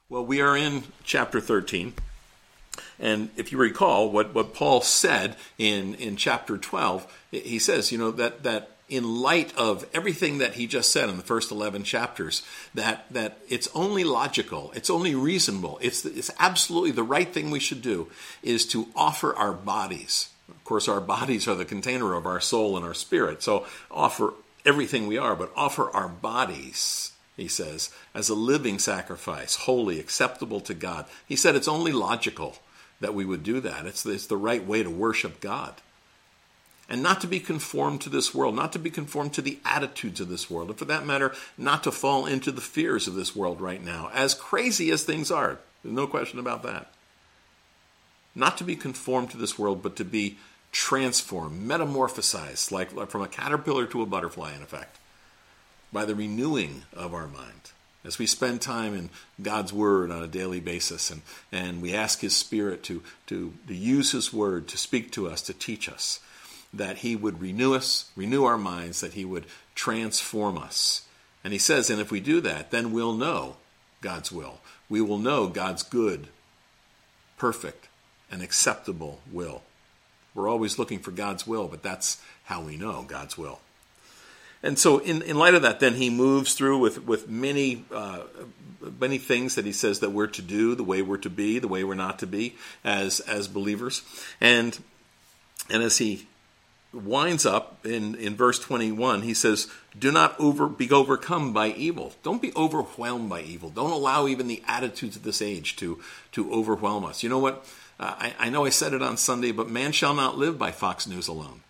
Well, we are in chapter 13, and if you recall what Paul said in chapter 12, he says, that in light of everything that he just said in the first 11 chapters, that it's only logical, it's only reasonable, it's absolutely the right thing we should do, is to offer our bodies. Of course, our bodies are the container of our soul and our spirit, so offer everything we are, but offer our bodies, he says, as a living sacrifice, holy, acceptable to God. He said it's only logical that we would do that. It's the right way to worship God. And not to be conformed to this world, not to be conformed to the attitudes of this world, and for that matter, not to fall into the fears of this world right now, as crazy as things are. There's no question about that. Not to be conformed to this world, but to be transformed, metamorphosized, like from a caterpillar to a butterfly, in effect, by the renewing of our mind. As we spend time in God's Word on a daily basis, and we ask His Spirit to use His Word to speak to us, to teach us, that He would renew us, renew our minds, that He would transform us. And He says, and if we do that, then we'll know God's will. We will know God's good, perfect, and acceptable will. We're always looking for God's will, but that's how we know God's will. And so in light of that, then he moves through with many things that he says that we're to do, the way we're to be, the way we're not to be as believers. And as he winds up in verse 21, he says, do not be overcome by evil. Don't be overwhelmed by evil. Don't allow even the attitudes of this age to overwhelm us. You know what? I know I said it on Sunday, but man shall not live by Fox News alone.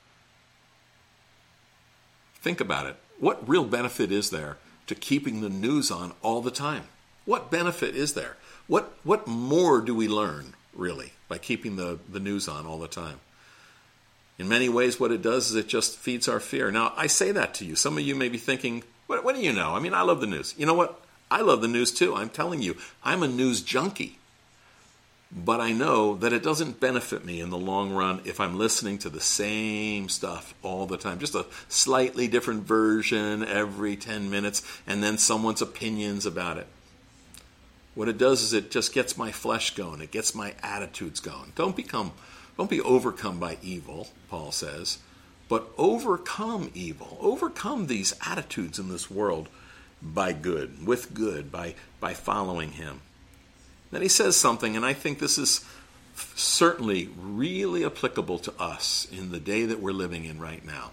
Think about it. What real benefit is there to keeping the news on all the time? What benefit is there? What more do we learn, really, by keeping the news on all the time? In many ways, what it does is it just feeds our fear. Now, I say that to you. Some of you may be thinking, what do you know? I mean, I love the news. You know what? I love the news too. I'm telling you, I'm a news junkie. But I know that it doesn't benefit me in the long run if I'm listening to the same stuff all the time. Just a slightly different version every 10 minutes, and then someone's opinions about it. What it does is it just gets my flesh going. It gets my attitudes going. Don't be overcome by evil, Paul says, but overcome evil. Overcome these attitudes in this world by good, by following him. Then he says something, and I think this is certainly really applicable to us in the day that we're living in right now.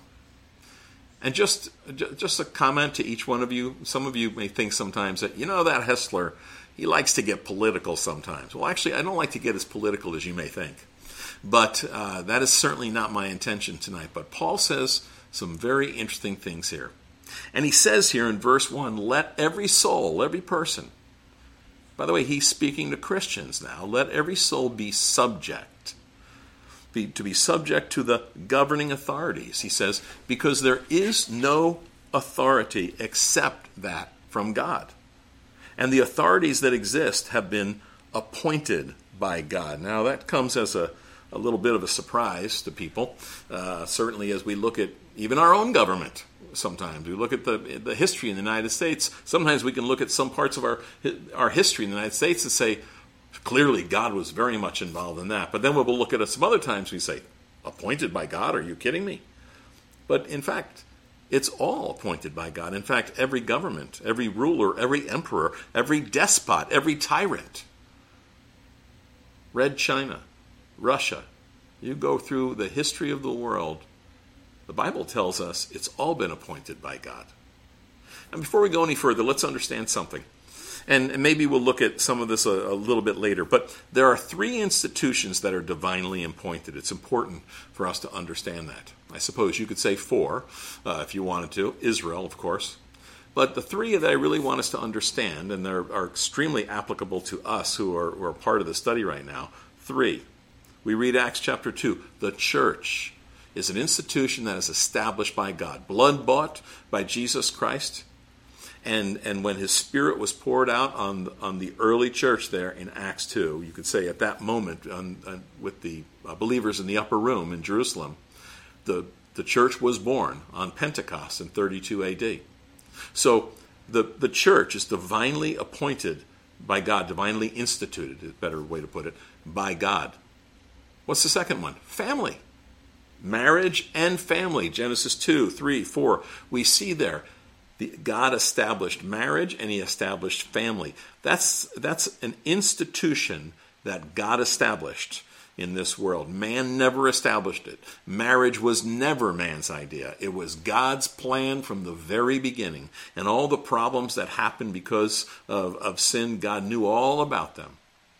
And just a comment to each one of you. Some of you may think sometimes that, that Hessler, he likes to get political sometimes. Well, actually, I don't like to get as political as you may think. But that is certainly not my intention tonight. But Paul says some very interesting things here. And he says here in verse 1, let every soul, every person, by the way, he's speaking to Christians now. Let every soul be subject. To be subject to the governing authorities, he says, because there is no authority except that from God. And the authorities that exist have been appointed by God. Now, that comes as a little bit of a surprise to people, certainly as we look at even our own government. Sometimes we look at the history in the United States. Sometimes we can look at some parts of our history in the United States and say, clearly God was very much involved in that. But then we'll look at it some other times we say, appointed by God? Are you kidding me? But in fact, it's all appointed by God. In fact, every government, every ruler, every emperor, every despot, every tyrant, Red China, Russia, you go through the history of the world, the Bible tells us it's all been appointed by God. And before we go any further, let's understand something. And maybe we'll look at some of this a little bit later. But there are 3 institutions that are divinely appointed. It's important for us to understand that. I suppose you could say 4 if you wanted to. Israel, of course. But the 3 that I really want us to understand, and are extremely applicable to us who are part of the study right now. 3. We read Acts chapter 2. The church is an institution that is established by God, blood-bought by Jesus Christ. And when his Spirit was poured out on the early church there in Acts 2, you could say at that moment with the believers in the upper room in Jerusalem, the church was born on Pentecost in 32 AD. So the church is divinely appointed By God, divinely instituted, is a better way to put it, by God. What's the second one? Family. Marriage and family. Genesis 2, 3, 4. We see there, God established marriage and he established family. That's an institution that God established in this world. Man never established it. Marriage was never man's idea. It was God's plan from the very beginning. And all the problems that happened because of sin, God knew all about them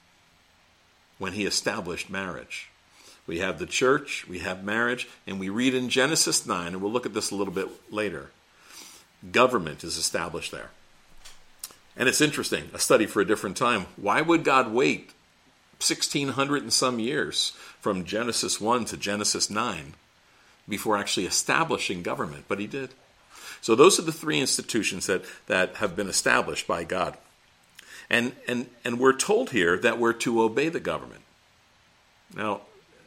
when he established marriage. We have the church, we have marriage, and we read in Genesis 9, and we'll look at this a little bit later. Government is established there. And it's interesting, a study for a different time. Why would God wait 1,600 and some years from Genesis 1 to Genesis 9 before actually establishing government? But he did. So those are the three institutions that have been established by God. And we're told here that we're to obey the government. Now,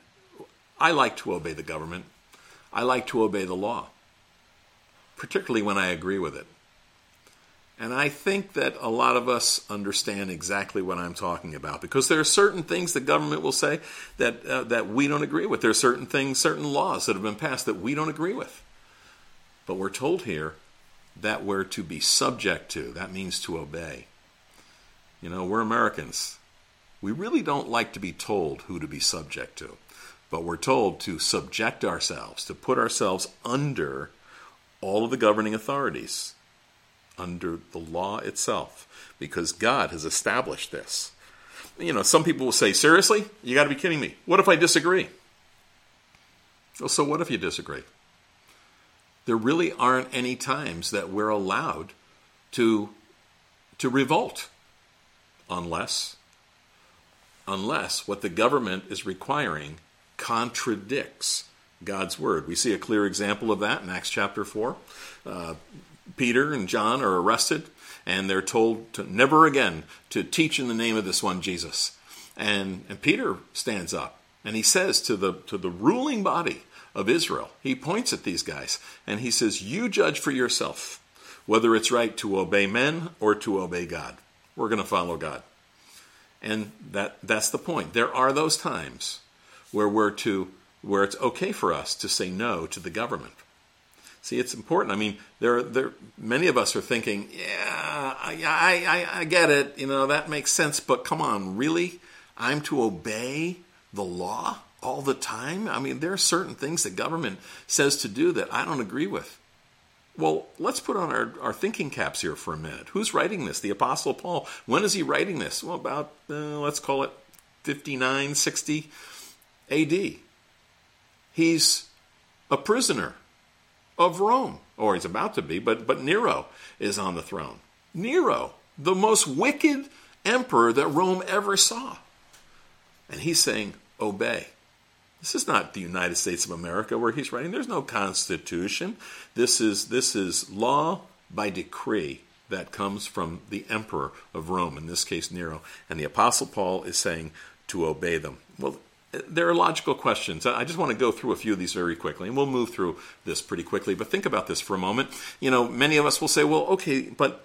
I like to obey the government. I like to obey the law, particularly when I agree with it. And I think that a lot of us understand exactly what I'm talking about, because there are certain things the government will say that we don't agree with. There are certain things, certain laws that have been passed that we don't agree with. But we're told here that we're to be subject to. That means to obey. You know, we're Americans. We really don't like to be told who to be subject to. But we're told to subject ourselves, to put ourselves under all of the governing authorities, under the law itself, because God has established this. You know, some people will say, seriously? You got to be kidding me. What if I disagree? Well, so what if you disagree? There really aren't any times that we're allowed to revolt unless what the government is requiring contradicts God's word. We see a clear example of that in Acts chapter 4. Peter and John are arrested, and they're told to never again to teach in the name of this one Jesus. And Peter stands up, and he says to the ruling body of Israel, he points at these guys, and he says, you judge for yourself whether it's right to obey men or to obey God. We're going to follow God. And that's the point. There are those times where it's okay for us to say no to the government. See, it's important. I mean, many of us are thinking, I get it. You know, that makes sense. But come on, really? I'm to obey the law all the time? I mean, there are certain things the government says to do that I don't agree with. Well, let's put on our thinking caps here for a minute. Who's writing this? The Apostle Paul. When is he writing this? Well, about, let's call it 59, 60 AD. He's a prisoner of Rome, or he's about to be, but Nero is on the throne. Nero, the most wicked emperor that Rome ever saw. And he's saying, obey. This is not the United States of America where he's writing. There's no constitution. This is law by decree that comes from the emperor of Rome, in this case Nero. And the Apostle Paul is saying to obey them. Well, there are logical questions. I just want to go through a few of these very quickly, and we'll move through this pretty quickly. But think about this for a moment. You know, many of us will say, well, okay, but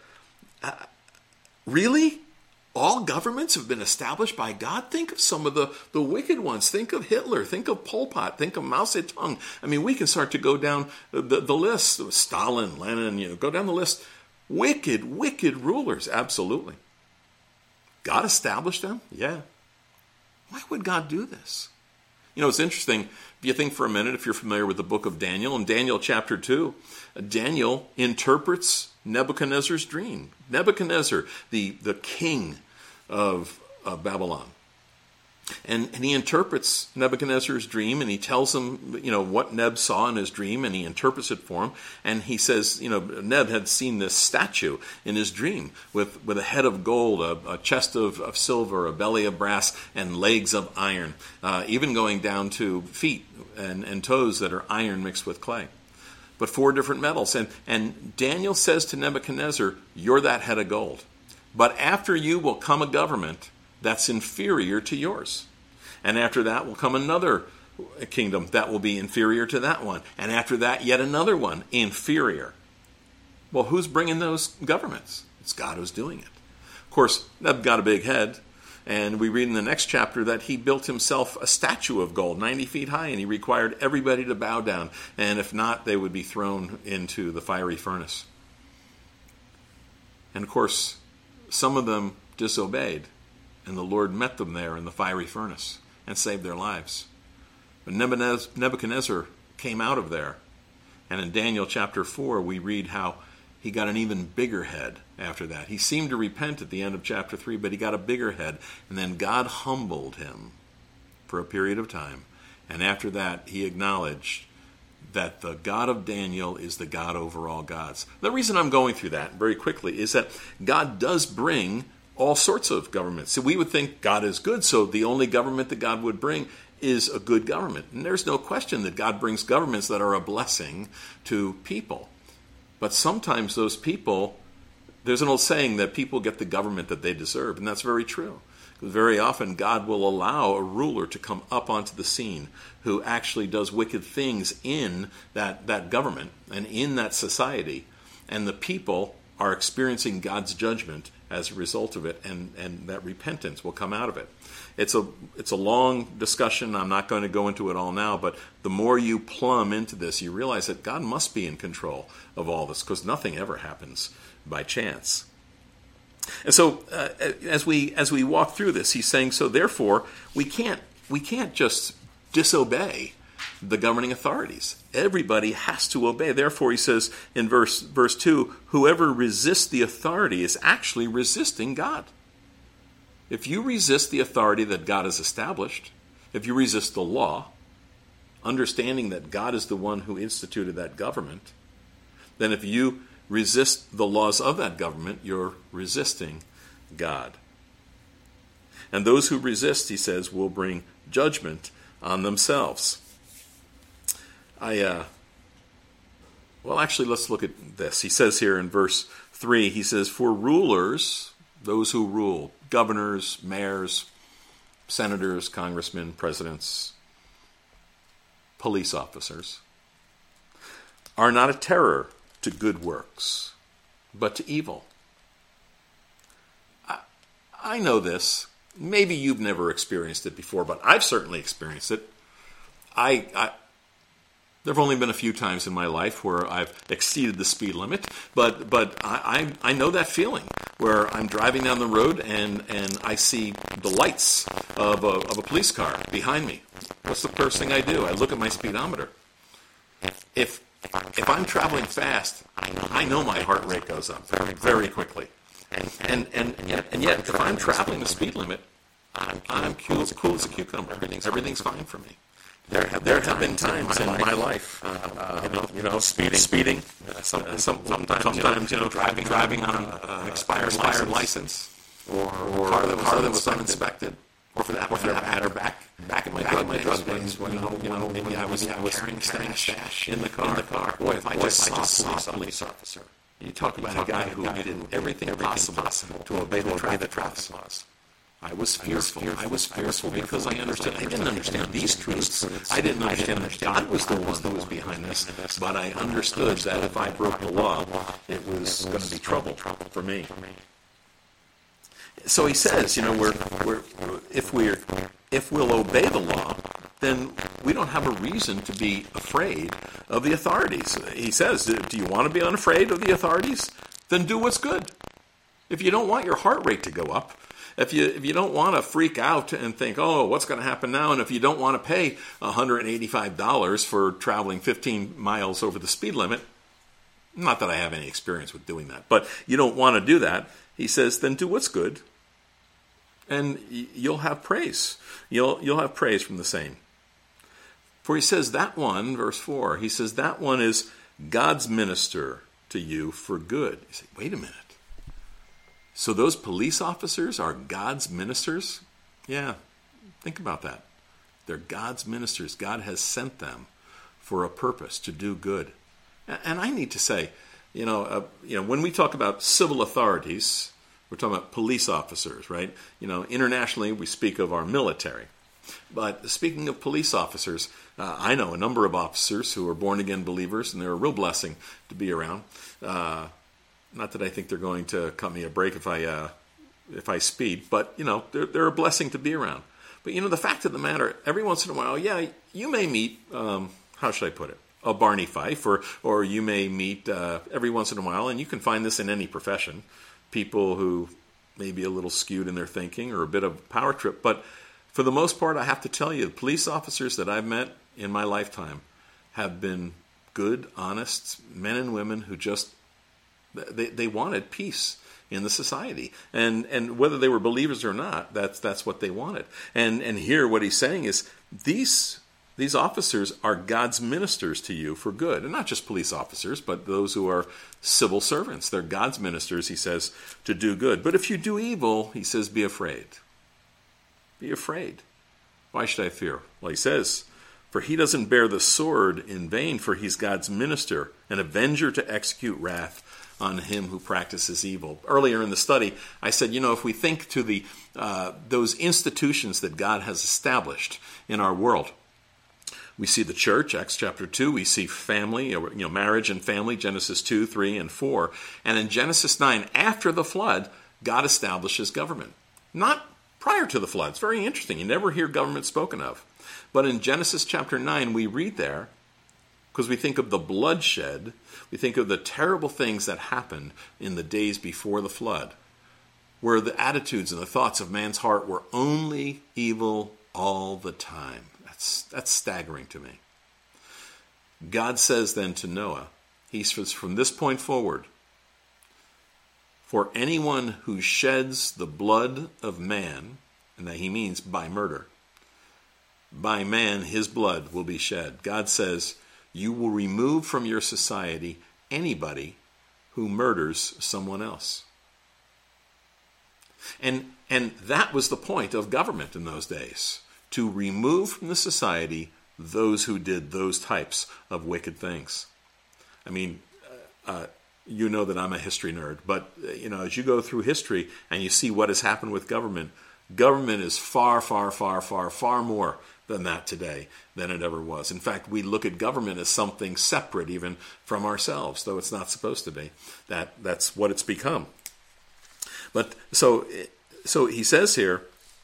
really? All governments have been established by God? Think of some of the wicked ones. Think of Hitler. Think of Pol Pot. Think of Mao Zedong. I mean, we can start to go down the list. Stalin, Lenin, go down the list. Wicked, wicked rulers, absolutely. God established them? Yeah. Why would God do this? You know, it's interesting, if you think for a minute, if you're familiar with the book of Daniel, in Daniel chapter 2, Daniel interprets Nebuchadnezzar's dream. Nebuchadnezzar, the king of Babylon. And he interprets Nebuchadnezzar's dream, and he tells him, what Neb saw in his dream, and he interprets it for him. And he says, Neb had seen this statue in his dream with a head of gold, a chest of silver, a belly of brass, and legs of iron, even going down to feet and toes that are iron mixed with clay. But 4 different metals. And Daniel says to Nebuchadnezzar, you're that head of gold. But after you will come a government that's inferior to yours. And after that will come another kingdom that will be inferior to that one. And after that, yet another one inferior. Well, who's bringing those governments? It's God who's doing it. Of course, Neb got a big head, and we read in the next chapter that he built himself a statue of gold 90 feet high, and he required everybody to bow down, and if not, they would be thrown into the fiery furnace. And of course, some of them disobeyed, and the Lord met them there in the fiery furnace and saved their lives. But Nebuchadnezzar came out of there, and in Daniel chapter 4 we read how he got an even bigger head after that. He seemed to repent at the end of chapter 3, but he got a bigger head, and then God humbled him for a period of time, and after that he acknowledged that the God of Daniel is the God over all gods. The reason I'm going through that very quickly is that God does bring all sorts of governments. So we would think God is good, so the only government that God would bring is a good government. And there's no question that God brings governments that are a blessing to people. But sometimes those people, there's an old saying that people get the government that they deserve, and that's very true. Very often God will allow a ruler to come up onto the scene who actually does wicked things in that government and in that society, and the people are experiencing God's judgment as a result of it, and that repentance will come out of it. It's a long discussion. I'm not going to go into it all now, but the more you plumb into this, you realize that God must be in control of all this, because nothing ever happens by chance. And so, as we walk through this, he's saying, so therefore, we can't just disobey the governing authorities. Everybody has to obey. Therefore, he says in verse 2, whoever resists the authority is actually resisting God. If you resist the authority that God has established, if you resist the law, understanding that God is the one who instituted that government, then if you resist the laws of that government, you're resisting God. And those who resist, he says, will bring judgment on themselves. Actually, let's look at this. He says here in verse 3, he says, for rulers, those who rule, governors, mayors, senators, congressmen, presidents, police officers, are not a terror to good works, but to evil. I know this. Maybe you've never experienced it before, but I've certainly experienced it. There have only been a few times in my life where I've exceeded the speed limit, but I know that feeling where I'm driving down the road and I see the lights of a police car behind me. What's the first thing I do? I look at my speedometer. If I'm traveling fast, I know my heart rate goes up very, very quickly. And yet, if I'm traveling the speed limit, I'm cool as a cucumber. Everything's fine for me. There have been times in my life, speeding. Sometimes, driving on an expired license, or a car that was uninspected, or for that matter, back in my drug days when maybe I was carrying stash in the car. Boy, if I just saw a police officer, you talk about a guy who did everything possible to obey the traffic laws. I was fearful because I didn't understand these truths. I didn't understand that God was the one who was behind this, but I understood that if I broke the law, it was going to be trouble for me. So he says, if we'll obey the law, then we don't have a reason to be afraid of the authorities. He says, do you want to be unafraid of the authorities? Then do what's good. If you don't want your heart rate to go up, if you don't want to freak out and think, oh, what's going to happen now? And if you don't want to pay $185 for traveling 15 miles over the speed limit, not that I have any experience with doing that, but you don't want to do that, he says, then do what's good, and you'll have praise. You'll have praise from the same. For he says that one, verse 4, he says that one is God's minister to you for good. You say, wait a minute. So those police officers are God's ministers? Yeah, think about that. They're God's ministers. God has sent them for a purpose, to do good. And I need to say, when we talk about civil authorities, we're talking about police officers, right? Internationally we speak of our military. But speaking of police officers, I know a number of officers who are born-again believers, and they're a real blessing to be around. Not that I think they're going to cut me a break if I if I speed, but, they're a blessing to be around. But, the fact of the matter, every once in a while, you may meet, how should I put it, a Barney Fife, or you may meet every once in a while, and you can find this in any profession, people who may be a little skewed in their thinking or a bit of a power trip. But for the most part, I have to tell you, the police officers that I've met in my lifetime have been good, honest men and women who just, they wanted peace in the society. And whether they were believers or not, that's what they wanted. And here what he's saying is these officers are God's ministers to you for good. And not just police officers, but those who are civil servants. They're God's ministers, he says, to do good. But if you do evil, he says, be afraid. Be afraid. Why should I fear? Well, he says, for he doesn't bear the sword in vain, for he's God's minister, an avenger to execute wrath on him who practices evil. Earlier in the study, I said, if we think to those institutions that God has established in our world, we see the church, Acts chapter 2. We see family, marriage and family, Genesis 2, 3, and 4. And in Genesis 9, after the flood, God establishes government. Not prior to the flood. It's very interesting. You never hear government spoken of. But in Genesis chapter 9, we read there, because we think of the bloodshed, we think of the terrible things that happened in the days before the flood, where the attitudes and the thoughts of man's heart were only evil all the time. That's staggering to me. God says then to Noah, he says, from this point forward, for anyone who sheds the blood of man, and that he means by murder, by man his blood will be shed. God says, you will remove from your society anybody who murders someone else. And that was the point of government in those days, to remove from the society those who did those types of wicked things. I mean, you know that I'm a history nerd, but as you go through history and you see what has happened with government is far, far, far, far, far more than that today than it ever was. In fact, we look at government as something separate even from ourselves, though it's not supposed to be. That's what it's become. But so he says here,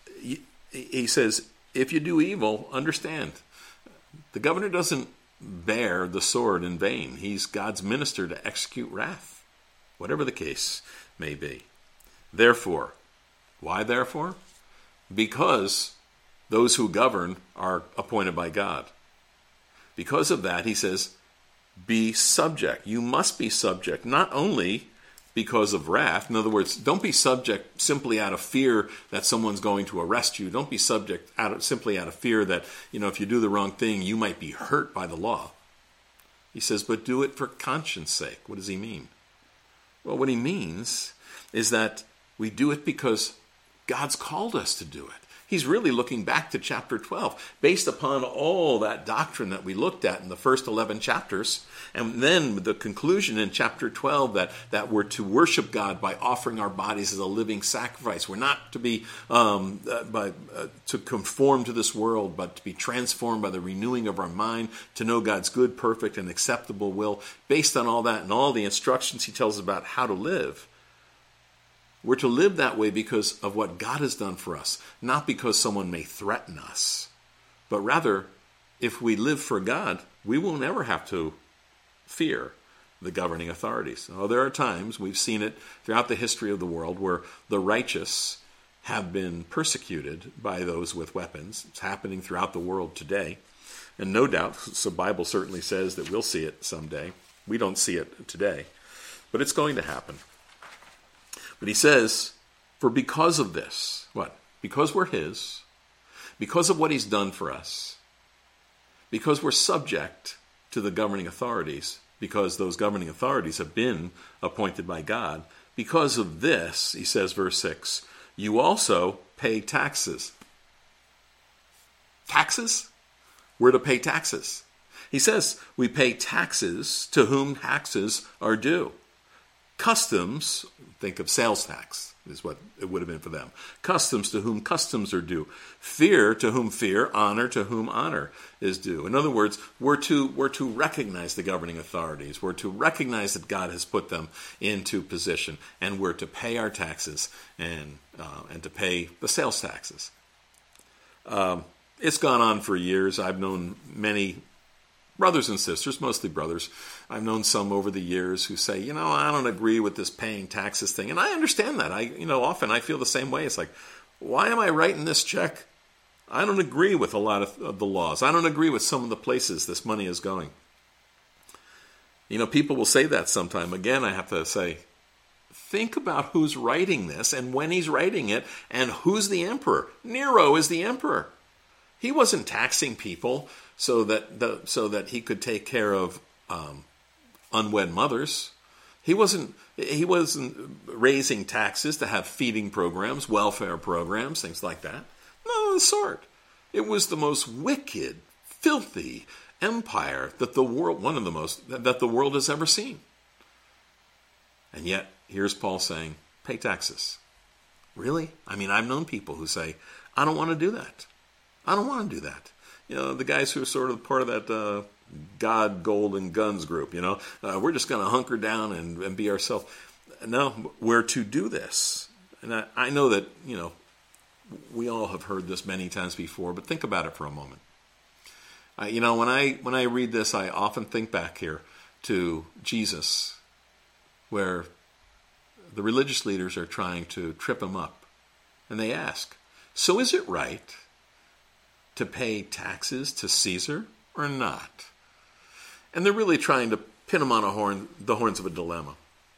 he says, if you do evil, understand. The governor doesn't bear the sword in vain. He's God's minister to execute wrath, whatever the case may be. Therefore, why therefore? Because those who govern are appointed by God. Because of that, he says, be subject. You must be subject, not only because of wrath. In other words, don't be subject simply out of fear that someone's going to arrest you. Don't be subject simply out of fear that, if you do the wrong thing, you might be hurt by the law. He says, but do it for conscience sake. What does he mean? Well, what he means is that we do it because God's called us to do it. He's really looking back to chapter 12, based upon all that doctrine that we looked at in the first 11 chapters, and then the conclusion in chapter 12 that we're to worship God by offering our bodies as a living sacrifice. We're not to be to conform to this world, but to be transformed by the renewing of our mind, to know God's good, perfect, and acceptable will. Based on all that and all the instructions he tells us about how to live, we're to live that way because of what God has done for us, not because someone may threaten us. But rather, if we live for God, we will never have to fear the governing authorities. Oh, there are times, we've seen it throughout the history of the world, where the righteous have been persecuted by those with weapons. It's happening throughout the world today. And no doubt, the Bible certainly says that we'll see it someday. We don't see it today, but it's going to happen. But he says, for because of this, what? Because we're his, because of what he's done for us, because we're subject to the governing authorities, because those governing authorities have been appointed by God, because of this, he says, verse 6, you also pay taxes. Taxes? We're to pay taxes. He says, we pay taxes to whom taxes are due. Customs, think of sales tax. is what it would have been for them. Customs to whom customs are due. Fear to whom fear. Honor to whom honor is due. In other words, we're to recognize the governing authorities. We're to recognize that God has put them into position, and we're to pay our taxes and to pay the sales taxes. It's gone on for years. I've known many brothers and sisters, mostly brothers. I've known some over the years who say, I don't agree with this paying taxes thing. And I understand that. Often I feel the same way. It's like, why am I writing this check? I don't agree with a lot of the laws. I don't agree with some of the places this money is going. People will say that sometime. Again, I have to say, think about who's writing this and when he's writing it and who's the emperor. Nero is the emperor. He wasn't taxing people so that he could take care of unwed mothers. He wasn't raising taxes to have feeding programs, welfare programs, things like that. None of the sort. It was the most wicked, filthy empire that the world has ever seen. And yet, here's Paul saying, pay taxes. Really? I've known people who say, I don't want to do that. I don't want to do that. The guys who are sort of part of that God, Gold, and Guns group, we're just going to hunker down and be ourselves. No, we're to do this. And I know that, we all have heard this many times before, but think about it for a moment. When I read this, I often think back here to Jesus, where the religious leaders are trying to trip him up. And they ask, so is it right to pay taxes to Caesar or not? And they're really trying to pin him on the horns of a dilemma.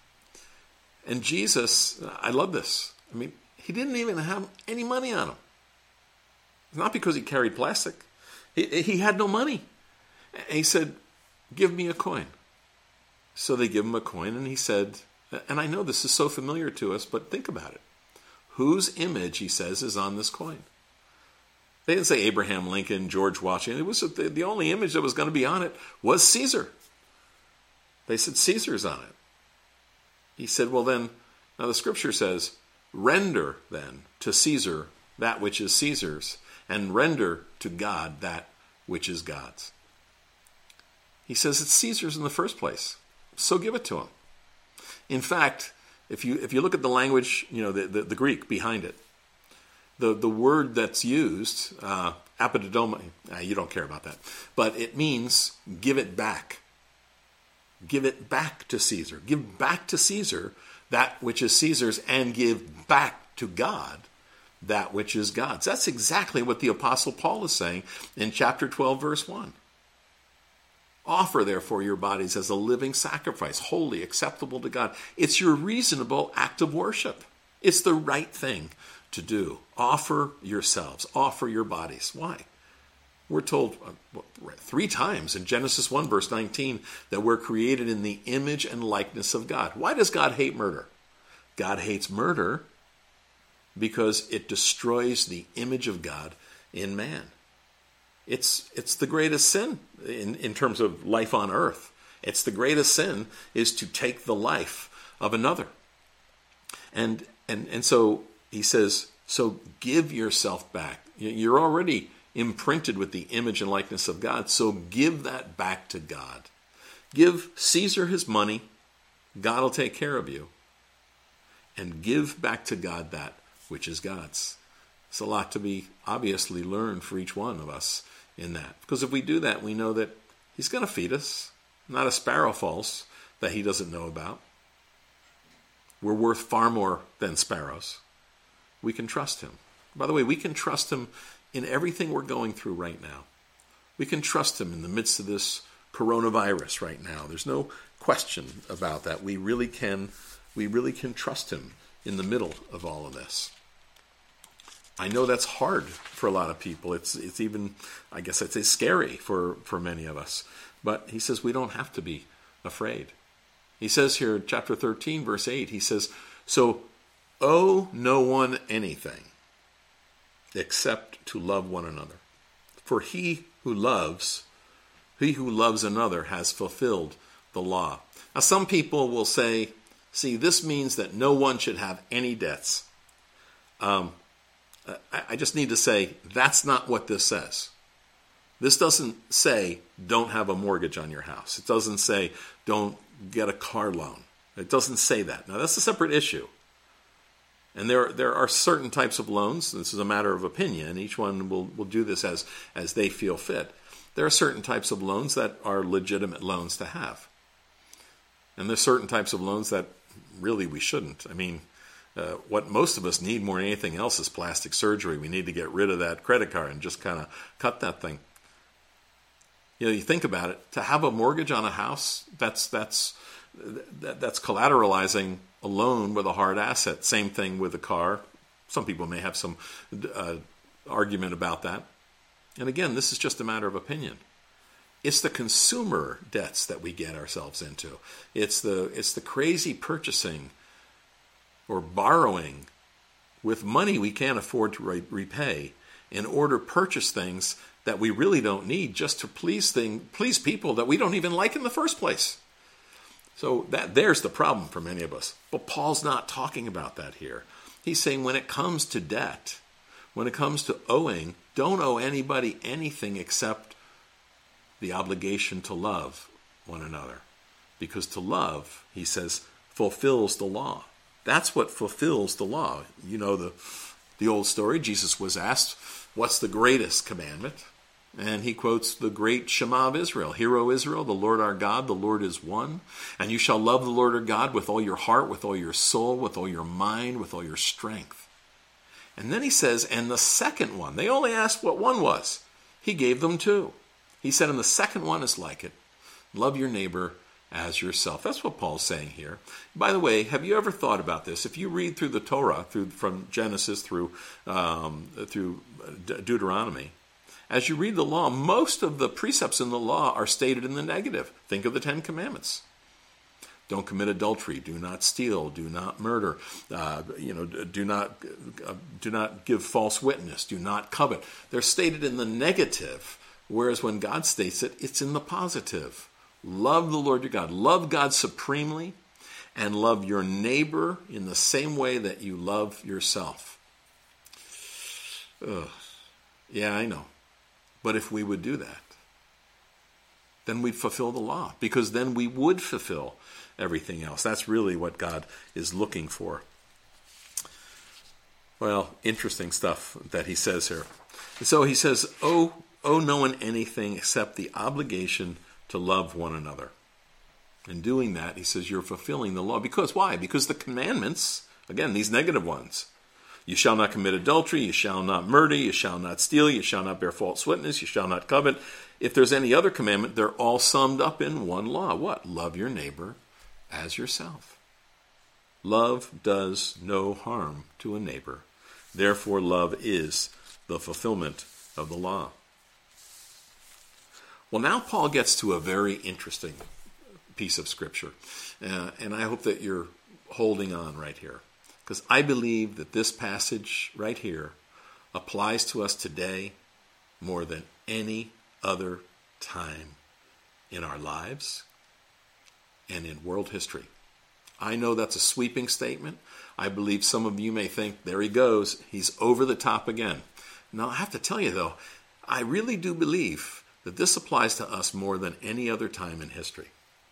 And Jesus, I love this. He didn't even have any money on him. Not because he carried plastic. He had no money. And he said, give me a coin. So they give him a coin, and he said, and I know this is so familiar to us, but think about it. Whose image, he says, is on this coin? They didn't say Abraham Lincoln, George Washington. It was the only image that was going to be on it was Caesar. They said Caesar's on it. He said, well then, now the scripture says, render then to Caesar that which is Caesar's, and render to God that which is God's. He says it's Caesar's in the first place, so give it to him. In fact, if you look at the language, the Greek behind it, the word that's used, apodidoma, you don't care about that, but it means give it back. Give it back to Caesar. Give back to Caesar that which is Caesar's, and give back to God that which is God's. That's exactly what the Apostle Paul is saying in chapter 12, verse 1. Offer, therefore, your bodies as a living sacrifice, holy, acceptable to God. It's your reasonable act of worship. It's the right thing to do. Offer yourselves. Offer your bodies. Why? We're told 3 times in Genesis 1, verse 19, that we're created in the image and likeness of God. Why does God hate murder? God hates murder because it destroys the image of God in man. It's the greatest sin in terms of life on earth. It's the greatest sin is to take the life of another. And so he says, so give yourself back. You're already imprinted with the image and likeness of God, so give that back to God. Give Caesar his money. God will take care of you. And give back to God that which is God's. It's a lot to be obviously learned for each one of us in that. Because if we do that, we know that he's going to feed us. Not a sparrow falls that he doesn't know about. We're worth far more than sparrows. We can trust him. By the way, we can trust him in everything we're going through right now. We can trust him in the midst of this coronavirus right now. There's no question about that. We really can trust him in the middle of all of this. I know that's hard for a lot of people. It's even, I guess I'd say, scary for many of us. But he says we don't have to be afraid. He says here in chapter 13, verse 8, he says, so owe no one anything except to love one another. For he who loves another has fulfilled the law. Now some people will say, See, this means that no one should have any debts. I just need to say, that's not what this says. This doesn't say, don't have a mortgage on your house. It doesn't say, don't get a car loan. It doesn't say that. Now, that's a separate issue. And there are certain types of loans. This is a matter of opinion. Each one will do this as they feel fit. There are certain types of loans that are legitimate loans to have. And there's certain types of loans that really we shouldn't. I mean, what most of us need more than anything else is plastic surgery. We need to get rid of that credit card and just kind of cut that thing. You know, you think about it. To have a mortgage on a house, that's collateralizing a loan with a hard asset. Same thing with a car. Some people may have some argument about that. And again, this is just a matter of opinion. It's the consumer debts that we get ourselves into. It's the crazy purchasing or borrowing with money we can't afford to repay in order to purchase things that we really don't need just to please people that we don't even like in the first place. So there's the problem for many of us. But Paul's not talking about that here. He's saying when it comes to debt, when it comes to owing, don't owe anybody anything except the obligation to love one another. Because to love, he says, fulfills the law. That's what fulfills the law. You know the old story. Jesus was asked, what's the greatest commandment? And he quotes the great Shema of Israel. Hear, O Israel, the Lord our God, the Lord is one. And you shall love the Lord our God with all your heart, with all your soul, with all your mind, with all your strength. And then he says, and the second one, they only asked what one was. He gave them two. He said, and the second one is like it. Love your neighbor as yourself. That's what Paul's saying here. By the way, have you ever thought about this? If you read through the Torah, from Genesis through Deuteronomy, as you read the law, most of the precepts in the law are stated in the negative. Think of the Ten Commandments. Don't commit adultery. Do not steal. Do not murder. Do not give false witness. Do not covet. They're stated in the negative, whereas when God states it, it's in the positive. Love the Lord your God. Love God supremely, and love your neighbor in the same way that you love yourself. Ugh. Yeah, I know. But if we would do that, then we'd fulfill the law, because then we would fulfill everything else. That's really what God is looking for. Well, interesting stuff that he says here. So he says, owe no one anything except the obligation to love one another. In doing that, he says, you're fulfilling the law. Because why? Because the commandments, again, these negative ones, you shall not commit adultery, you shall not murder, you shall not steal, you shall not bear false witness, you shall not covet. If there's any other commandment, they're all summed up in one law. What? Love your neighbor as yourself. Love does no harm to a neighbor. Therefore, love is the fulfillment of the law. Well, now Paul gets to a very interesting piece of Scripture. And I hope that you're holding on right here. Because I believe that this passage right here applies to us today more than any other time in our lives and in world history. I know that's a sweeping statement. I believe some of you may think, there he goes, he's over the top again. Now, I have to tell you, though, I really do believe that this applies to us more than any other time in history.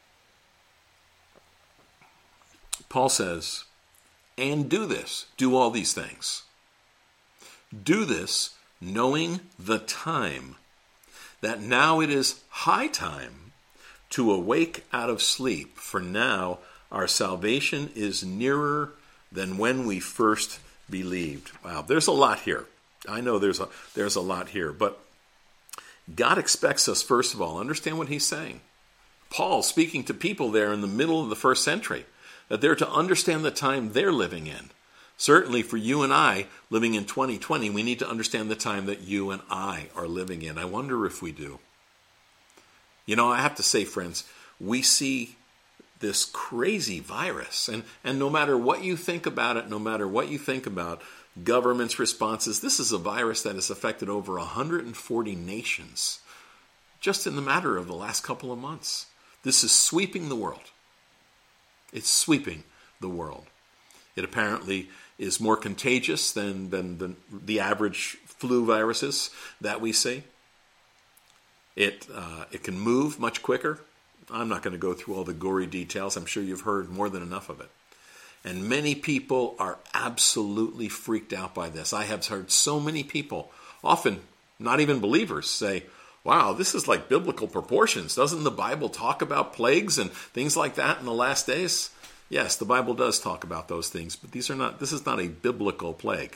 Paul says, and do all these things. Do this knowing the time, that now it is high time to awake out of sleep, for now our salvation is nearer than when we first believed. Wow, there's a lot here. I know there's a lot here, but God expects us, first of all, understand what he's saying. Paul speaking to people there in the middle of the first century, that they're to understand the time they're living in. Certainly for you and I, living in 2020, we need to understand the time that you and I are living in. I wonder if we do. You know, I have to say, friends, we see this crazy virus, and no matter what you think about it, no matter what you think about government's responses, this is a virus that has affected over 140 nations just in the matter of the last couple of months. This is sweeping the world. It's sweeping the world. It apparently is more contagious than the average flu viruses that we see. It can move much quicker. I'm not going to go through all the gory details. I'm sure you've heard more than enough of it. And many people are absolutely freaked out by this. I have heard so many people, often not even believers, say, wow, this is like biblical proportions. Doesn't the Bible talk about plagues and things like that in the last days? Yes, the Bible does talk about those things, but this is not a biblical plague.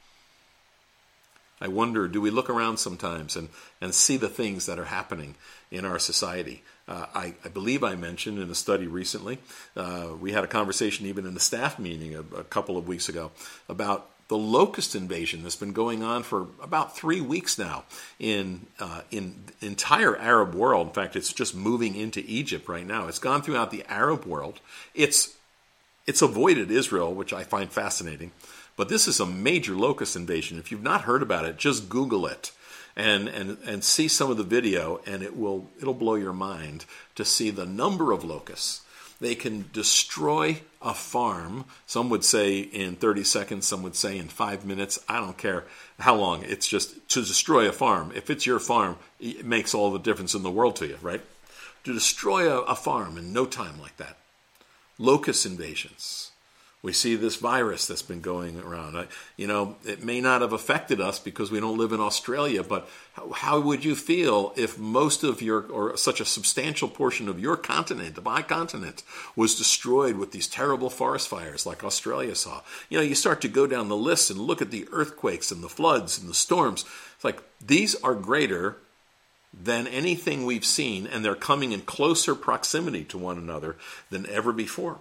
I wonder, do we look around sometimes and see the things that are happening in our society? I believe I mentioned in a study recently, we had a conversation even in the staff meeting a couple of weeks ago about the locust invasion that's been going on for about 3 weeks now in entire Arab world. In fact, it's just moving into Egypt right now. It's gone throughout the Arab world. It's avoided Israel, which I find fascinating. But this is a major locust invasion. If you've not heard about it, just Google it and see some of the video, and it'll blow your mind to see the number of locusts. They can destroy a farm. Some would say in 30 seconds, some would say in 5 minutes. I don't care how long. It's just to destroy a farm. If it's your farm, it makes all the difference in the world to you, right? To destroy a farm in no time like that. Locust invasions. We see this virus that's been going around. It may not have affected us because we don't live in Australia, but how would you feel if most of or such a substantial portion of your continent, my continent, was destroyed with these terrible forest fires like Australia saw? You start to go down the list and look at the earthquakes and the floods and the storms. It's like these are greater than anything we've seen, and they're coming in closer proximity to one another than ever before.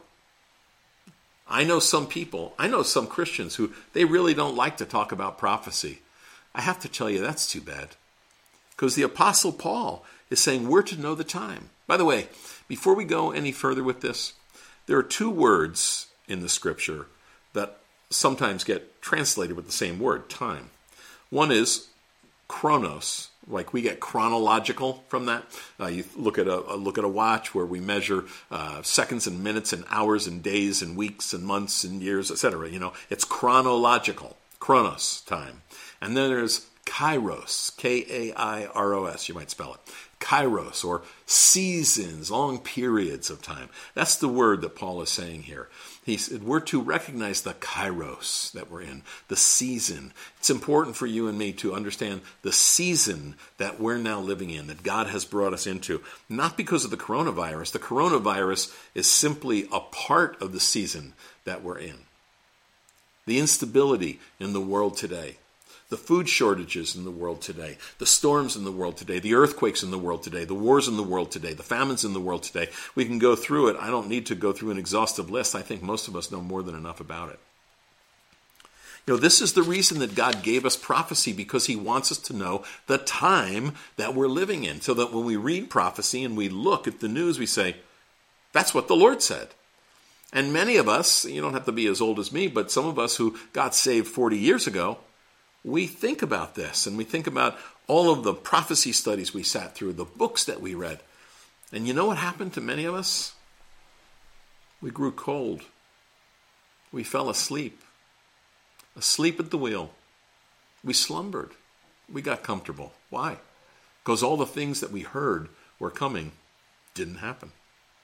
I know some Christians who they really don't like to talk about prophecy. I have to tell you, that's too bad. Because the Apostle Paul is saying we're to know the time. By the way, before we go any further with this, there are 2 words in the scripture that sometimes get translated with the same word, time. One is chronos, like we get chronological from that. You look at a watch where we measure seconds and minutes and hours and days and weeks and months and years, etc. It's chronological, chronos, time. And then there's kairos, Kairos, you might spell it. Kairos, or seasons, long periods of time. That's the word that Paul is saying here. He said we're to recognize the kairos that we're in, the season. It's important for you and me to understand the season that we're now living in, that God has brought us into. Not because of the coronavirus. The coronavirus is simply a part of the season that we're in. The instability in the world today. The food shortages in the world today, the storms in the world today, the earthquakes in the world today, the wars in the world today, the famines in the world today. We can go through it. I don't need to go through an exhaustive list. I think most of us know more than enough about it. This is the reason that God gave us prophecy, because he wants us to know the time that we're living in, so that when we read prophecy and we look at the news, we say, that's what the Lord said. And many of us, you don't have to be as old as me, but some of us who got saved 40 years ago, we think about this, and we think about all of the prophecy studies we sat through, the books that we read. And you know what happened to many of us? We grew cold. We fell asleep at the wheel. We slumbered. We got comfortable. Why? Because all the things that we heard were coming didn't happen.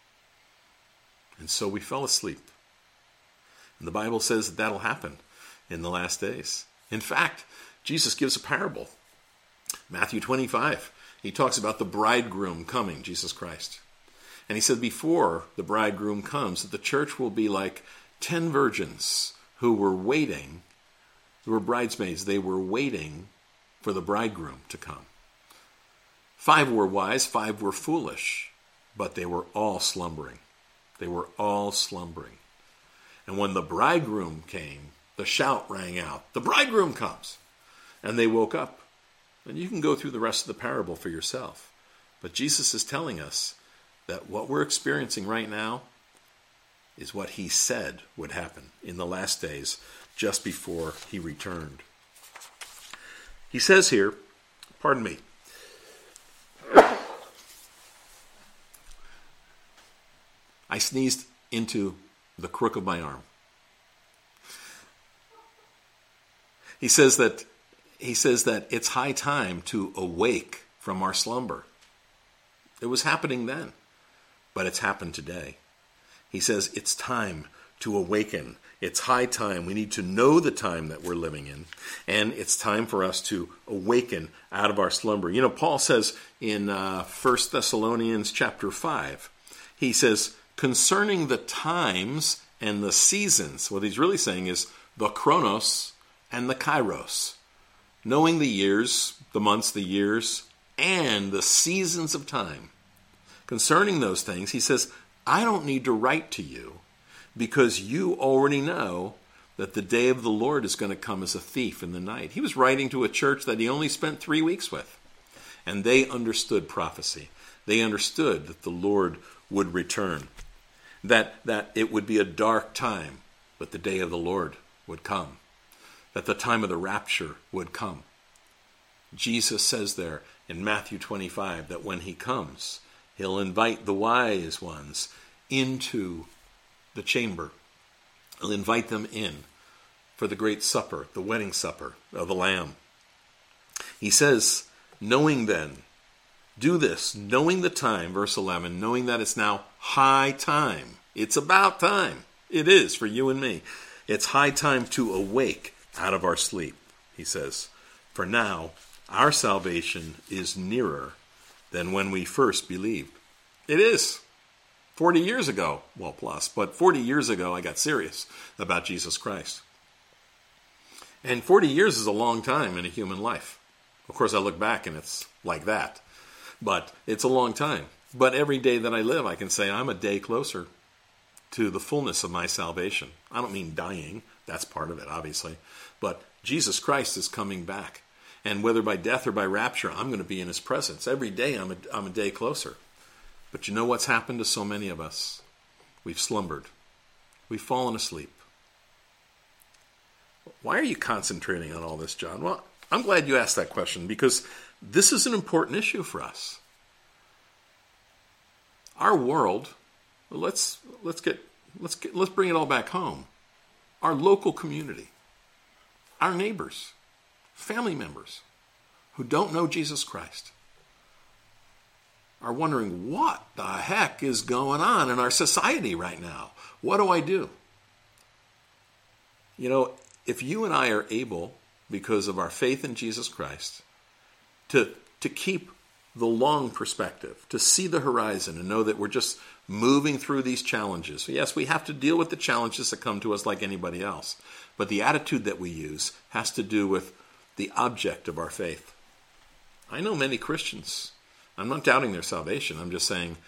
And so we fell asleep. And the Bible says that that'll happen in the last days. In fact, Jesus gives a parable. Matthew 25, he talks about the bridegroom coming, Jesus Christ. And he said before the bridegroom comes, that the church will be like 10 virgins who were waiting, who were bridesmaids. They were waiting for the bridegroom to come. 5 were wise, 5 were foolish, but they were all slumbering. They were all slumbering. And when the bridegroom came, the shout rang out, the bridegroom comes. And they woke up. And you can go through the rest of the parable for yourself. But Jesus is telling us that what we're experiencing right now is what he said would happen in the last days, just before he returned. He says here, pardon me, I sneezed into the crook of my arm. He says that it's high time to awake from our slumber. It was happening then, but it's happened today. He says it's time to awaken. It's high time. We need to know the time that we're living in, and it's time for us to awaken out of our slumber. You know, Paul says in 1 Thessalonians chapter 5, he says, concerning the times and the seasons, what he's really saying is the chronos and the kairos, knowing the years, the months, the years, and the seasons of time. Concerning those things, he says, I don't need to write to you because you already know that the day of the Lord is going to come as a thief in the night. He was writing to a church that he only spent 3 weeks with, and they understood prophecy. They understood that the Lord would return, that it would be a dark time, but the day of the Lord would come, that the time of the rapture would come. Jesus says there in Matthew 25 that when he comes, he'll invite the wise ones into the chamber. He'll invite them in for the great supper, the wedding supper of the Lamb. He says, knowing then, do this, knowing the time, verse 11, knowing that it's now high time. It's about time. It is for you and me. It's high time to awake out of our sleep, he says. For now, our salvation is nearer than when we first believed. It is. 40 years ago, well plus, but 40 years ago I got serious about Jesus Christ. And 40 years is a long time in a human life. Of course, I look back and it's like that. But it's a long time. But every day that I live, I can say I'm a day closer to the fullness of my salvation. I don't mean dying. That's part of it, obviously. But Jesus Christ is coming back. And whether by death or by rapture, I'm going to be in his presence. Every day I'm a day closer. But you know what's happened to so many of us? We've slumbered. We've fallen asleep. Why are you concentrating on all this, John? Well, I'm glad you asked that question because this is an important issue for us. Our world, let's bring it all back home. Our local community, our neighbors, family members who don't know Jesus Christ are wondering what the heck is going on in our society right now. What do I do? You know, if you and I are able, because of our faith in Jesus Christ, to keep the long perspective, to see the horizon and know that we're just moving through these challenges. Yes, we have to deal with the challenges that come to us like anybody else. But the attitude that we use has to do with the object of our faith. I know many Christians. I'm not doubting their salvation. I'm just saying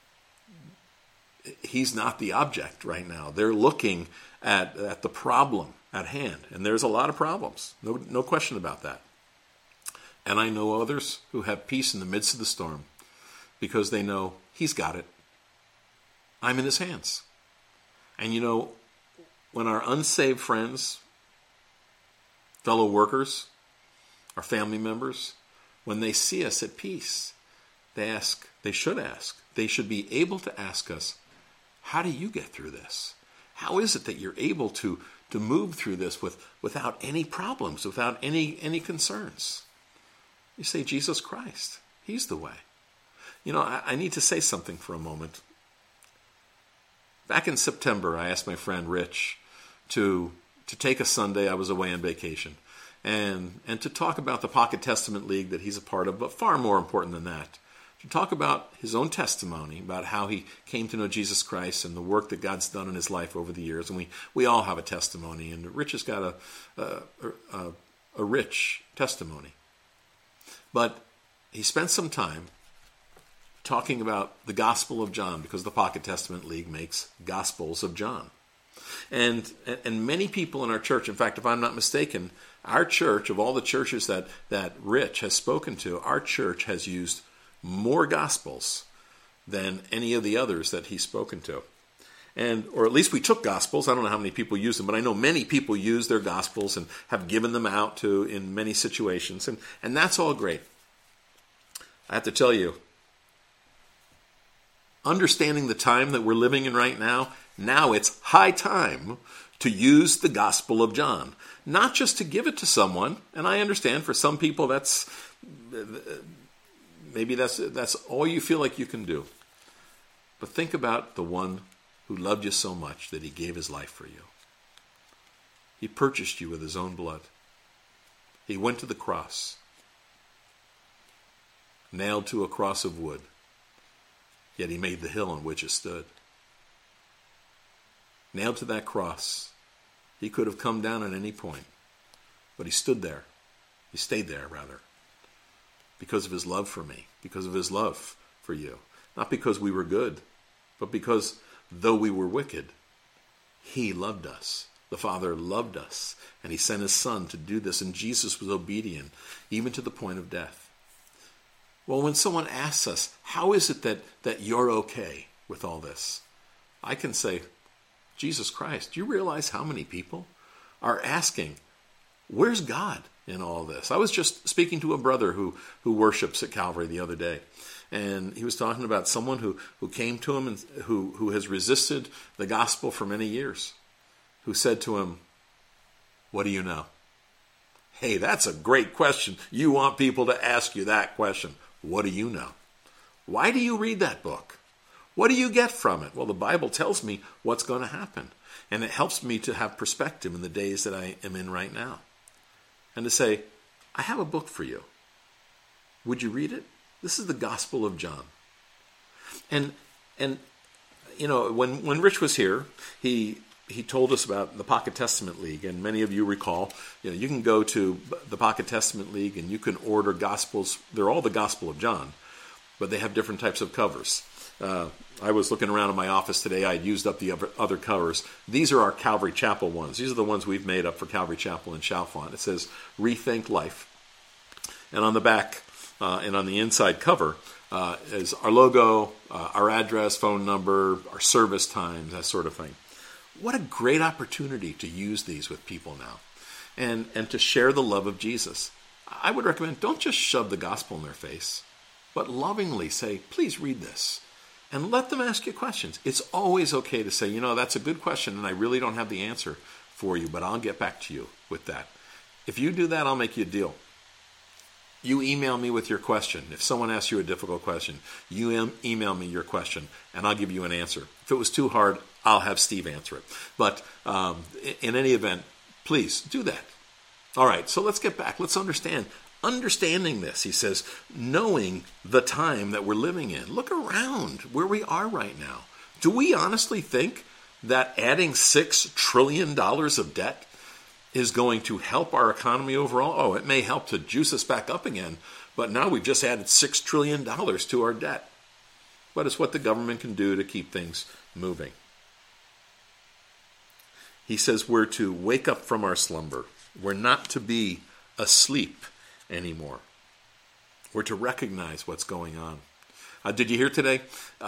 he's not the object right now. They're looking at the problem at hand. And there's a lot of problems. No question about that. And I know others who have peace in the midst of the storm because they know he's got it. I'm in his hands. And you know, when our unsaved friends, fellow workers, our family members, when they see us at peace, they should be able to ask us, how do you get through this? How is it that you're able to move through this without any problems, without any concerns? You say, Jesus Christ, he's the way. You know, I need to say something for a moment. Back in September, I asked my friend Rich to take a Sunday. I was away on vacation. And to talk about the Pocket Testament League that he's a part of, but far more important than that, to talk about his own testimony, about how he came to know Jesus Christ and the work that God's done in his life over the years. And we all have a testimony, and Rich has got a rich testimony. But he spent some time talking about the Gospel of John, because the Pocket Testament League makes Gospels of John. And many people in our church, in fact, if I'm not mistaken, our church, of all the churches that Rich has spoken to, our church has used more Gospels than any of the others that he's spoken to. Or at least we took Gospels. I don't know how many people use them, but I know many people use their Gospels and have given them out in many situations. And that's all great. I have to tell you, understanding the time that we're living in right now Now it's high time to use the Gospel of John. Not just to give it to someone, and I understand for some people that's all you feel like you can do. But think about the one who loved you so much that he gave his life for you. He purchased you with his own blood. He went to the cross, nailed to a cross of wood, yet he made the hill on which it stood. Nailed to that cross, he could have come down at any point, but he stood there. He stayed there, rather, because of his love for me, because of his love for you. Not because we were good, but because though we were wicked, he loved us. The Father loved us, and he sent his Son to do this, and Jesus was obedient, even to the point of death. Well, when someone asks us, how is it that you're okay with all this? I can say, Jesus Christ. Do you realize how many people are asking, where's God in all this? I was just speaking to a brother who worships at Calvary the other day. And he was talking about someone who came to him and who has resisted the gospel for many years, who said to him, what do you know? Hey, that's a great question. You want people to ask you that question. What do you know? Why do you read that book? What do you get from it? Well, the Bible tells me what's going to happen. And it helps me to have perspective in the days that I am in right now. And to say, I have a book for you. Would you read it? This is the Gospel of John. And you know, when Rich was here, he told us about the Pocket Testament League, and many of you recall, you can go to the Pocket Testament League and you can order Gospels. They're all the Gospel of John, but they have different types of covers. I was looking around in my office today. I'd used up the other covers. These are our Calvary Chapel ones. These are the ones we've made up for Calvary Chapel in Chalfont. It says, Rethink Life. And on the back and on the inside cover is our logo, our address, phone number, our service times, that sort of thing. What a great opportunity to use these with people now and to share the love of Jesus. I would recommend, don't just shove the gospel in their face, but lovingly say, please read this. And let them ask you questions. It's always okay to say, that's a good question and I really don't have the answer for you, but I'll get back to you with that. If you do that, I'll make you a deal. You email me with your question. If someone asks you a difficult question, you email me your question and I'll give you an answer. If it was too hard, I'll have Steve answer it. But in any event, please do that. All right, so let's get back. Let's understand. Understanding this, he says, knowing the time that we're living in. Look around where we are right now. Do we honestly think that adding $6 trillion of debt is going to help our economy overall? Oh, it may help to juice us back up again, but now we've just added $6 trillion to our debt. But it's what the government can do to keep things moving. He says we're to wake up from our slumber. We're not to be asleep anymore. We're to recognize what's going on. Did you hear today?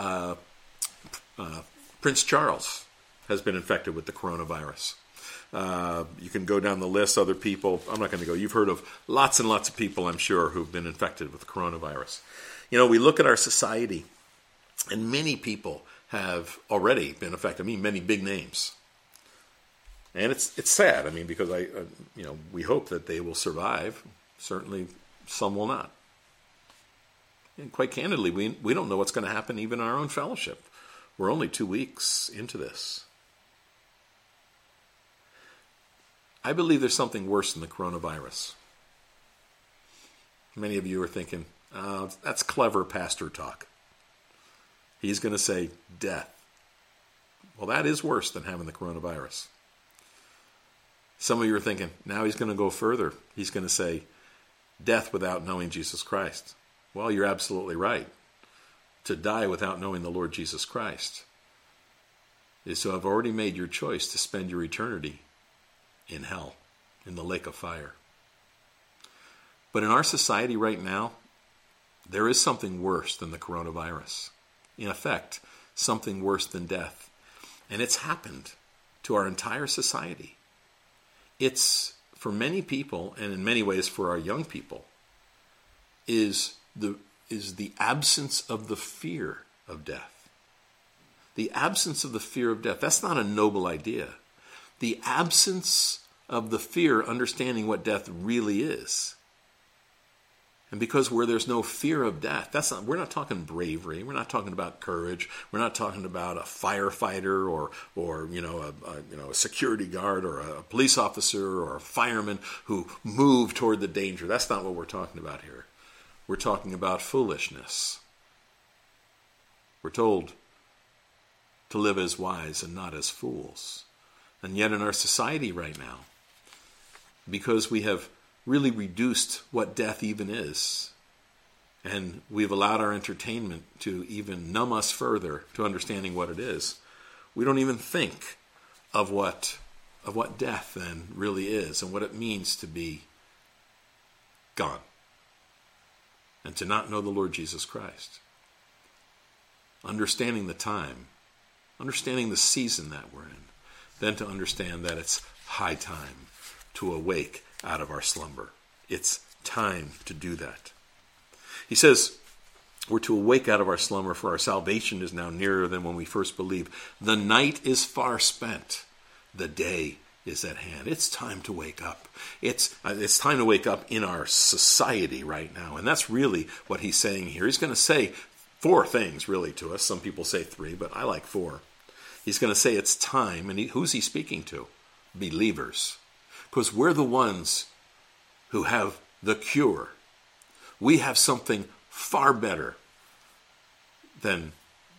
Prince Charles has been infected with the coronavirus. You can go down the list, other people. I'm not going to go. You've heard of lots and lots of people, I'm sure, who've been infected with the coronavirus. We look at our society, and many people have already been affected. I mean, many big names. And it's sad. Because we hope that they will survive. Certainly, some will not. And quite candidly, we don't know what's going to happen even in our own fellowship. We're only 2 weeks into this. I believe there's something worse than the coronavirus. Many of you are thinking, that's clever pastor talk. He's going to say death. Well, that is worse than having the coronavirus. Some of you are thinking, now he's going to go further. He's going to say death without knowing Jesus Christ. Well, you're absolutely right. To die without knowing the Lord Jesus Christ is to have already made your choice to spend your eternity in hell, in the lake of fire. But in our society right now, there is something worse than the coronavirus. In effect, something worse than death. And it's happened to our entire society. It's, for many people, and in many ways for our young people, is the absence of the fear of death. The absence of the fear of death. That's not a noble idea. The absence of the fear, understanding what death really is. And because where there's no fear of death, we're not talking bravery. We're not talking about courage. We're not talking about a firefighter or a security guard or a police officer or a fireman who moved toward the danger. That's not what we're talking about here. We're talking about foolishness. We're told to live as wise and not as fools. And yet in our society right now, because we have really reduced what death even is, and we've allowed our entertainment to even numb us further to understanding what it is, we don't even think of what death then really is and what it means to be gone and to not know the Lord Jesus Christ. Understanding the time, understanding the season that we're in, then to understand that it's high time to awake out of our slumber. It's time to do that. He says we're to awake out of our slumber, for our salvation is now nearer than when we first believed. The night is far spent. The day is at hand. It's time to wake up. It's time to wake up in our society right now. And that's really what he's saying here. He's going to say 4 things really to us. Some people say 3, but I like 4. He's going to say it's time. And who's he speaking to? Believers. Because we're the ones who have the cure. We have something far better than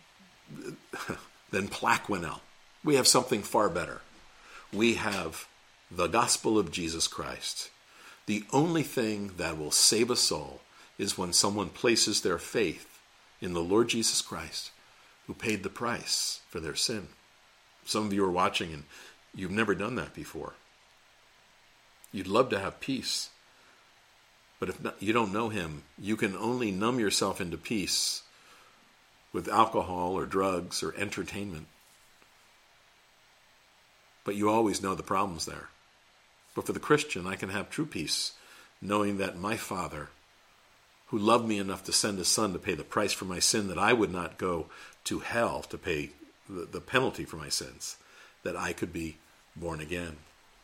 Plaquenil. We have something far better. We have the gospel of Jesus Christ. The only thing that will save a soul is when someone places their faith in the Lord Jesus Christ, who paid the price for their sin. Some of you are watching and you've never done that before. You'd love to have peace. But if you don't know him, you can only numb yourself into peace with alcohol or drugs or entertainment. But you always know the problem's there. But for the Christian, I can have true peace, knowing that my Father, who loved me enough to send his Son to pay the price for my sin, that I would not go to hell to pay the penalty for my sins, that I could be born again.